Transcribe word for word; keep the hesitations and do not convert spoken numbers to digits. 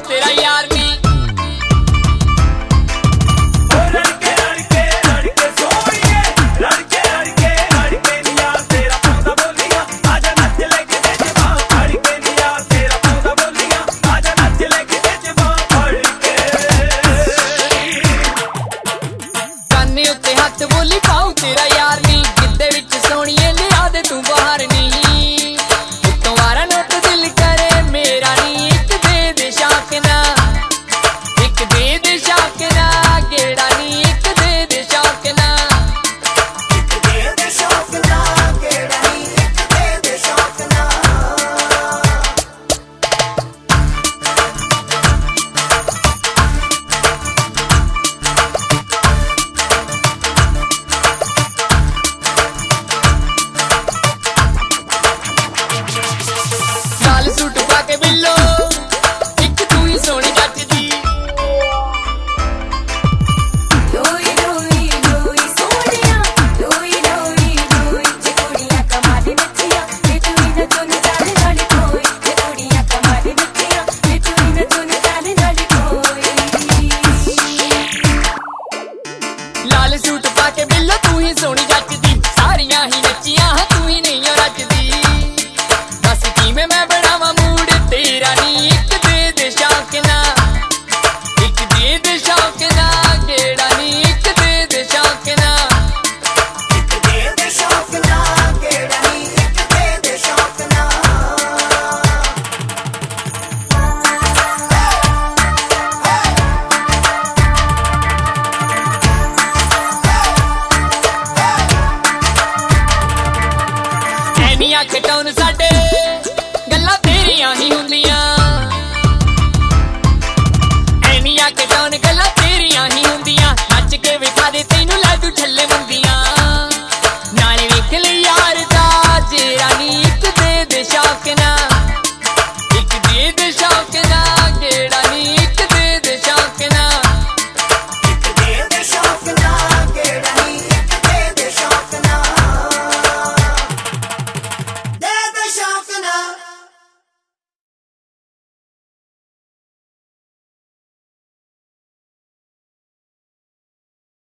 तेरा यार नी। हथ बोली पाऊ तेरा यार नी, गिद्दे विच सोहणिए लिया दे तू बाहर नी। उत्तों वारा नोट दिल करे मेरा नी, एक दे दे शाकना, एक दे दे शाकना गेड़ा नी, एक दे दे शाकना, एक दे दे शाकना गेड़ा नी, एक दे दे शाकना। सूट पाके बिल्लो एक तू ही सोहनी जचदी, रोई रोई रोई सोहणिया, रोई रोई रोई जे कुड़ियां कमाल नचिया, ते तू ही न चुन चाले नाल कोई, जे कुड़ियां कमाल नचिया, ते तू ही न चुन चाले नाल कोई। लाल सूट पाके बिल्लो तू ही सोहनी